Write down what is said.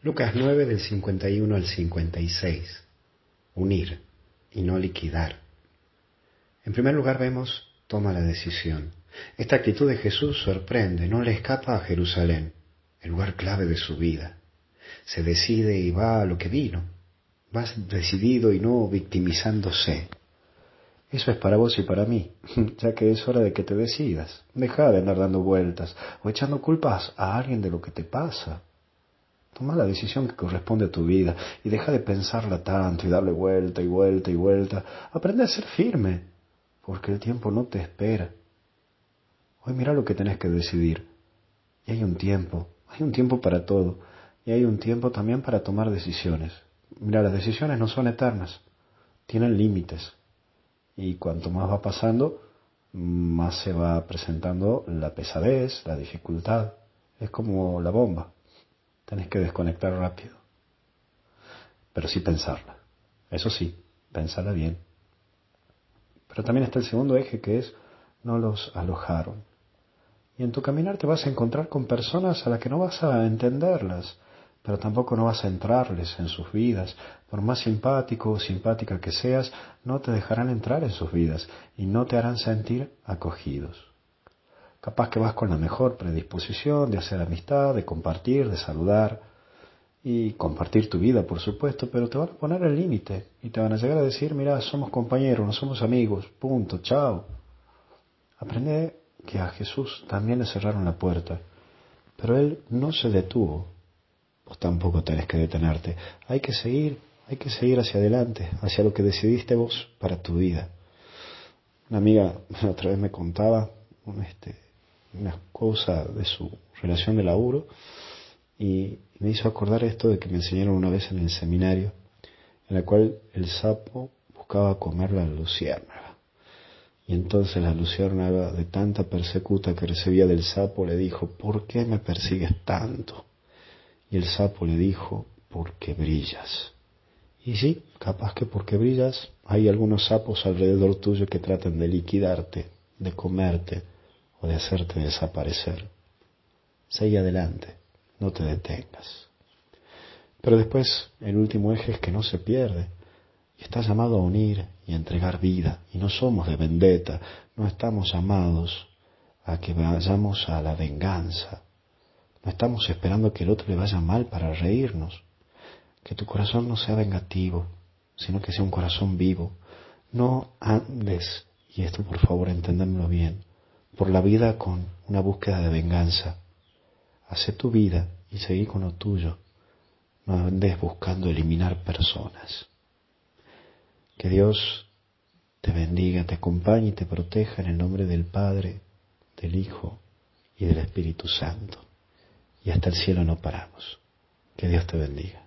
Lucas 9 del 51 al 56. Unir y no liquidar. En primer lugar vemos, toma la decisión. Esta actitud de Jesús sorprende, no le escapa a Jerusalén, el lugar clave de su vida. Se decide y va a lo que vino. Va decidido y no victimizándose. Eso es para vos y para mí, ya que es hora de que te decidas. Deja de andar dando vueltas o echando culpas a alguien de lo que te pasa. Toma la decisión que corresponde a tu vida y deja de pensarla tanto y darle vuelta y vuelta y vuelta. Aprende a ser firme, porque el tiempo no te espera. Hoy mira lo que tenés que decidir. Y hay un tiempo para todo. Y hay un tiempo también para tomar decisiones. Mira, las decisiones no son eternas, tienen límites. Y cuanto más va pasando, más se va presentando la pesadez, la dificultad. Es como la bomba. Tenés que desconectar rápido. Pero sí pensarla. Eso sí, pensarla bien. Pero también está el segundo eje, que es no los alojaron. Y en tu caminar te vas a encontrar con personas a las que no vas a entenderlas, pero tampoco no vas a entrarles en sus vidas. Por más simpático o simpática que seas, no te dejarán entrar en sus vidas y no te harán sentir acogidos. Capaz que vas con la mejor predisposición de hacer amistad, de compartir, de saludar y compartir tu vida, por supuesto, pero te van a poner el límite y te van a llegar a decir, mira, somos compañeros, no somos amigos, punto, chao. Aprende que a Jesús también le cerraron la puerta, pero Él no se detuvo. Vos tampoco tenés que detenerte. Hay que seguir hacia adelante, hacia lo que decidiste vos para tu vida. Una amiga otra vez me contaba una cosa de su relación de laburo y me hizo acordar esto de que me enseñaron una vez en el seminario, en la cual el sapo buscaba comer la luciérnaga. Y entonces la luciérnaga, de tanta persecuta que recibía del sapo, le dijo, ¿por qué me persigues tanto? Y el sapo le dijo, porque brillas. Y sí, capaz que porque brillas, hay algunos sapos alrededor tuyo que tratan de liquidarte, de comerte o de hacerte desaparecer. Sigue adelante, no te detengas. Pero después, el último eje es que no se pierde. Y está llamado a unir y a entregar vida. Y no somos de vendetta, no estamos llamados a que vayamos a la venganza. No estamos esperando que el otro le vaya mal para reírnos. Que tu corazón no sea vengativo, sino que sea un corazón vivo. No andes, y esto por favor enténdanlo bien, por la vida con una búsqueda de venganza. Hacé tu vida y seguí con lo tuyo. No andes buscando eliminar personas. Que Dios te bendiga, te acompañe y te proteja en el nombre del Padre, del Hijo y del Espíritu Santo. Y hasta el cielo no paramos. Que Dios te bendiga.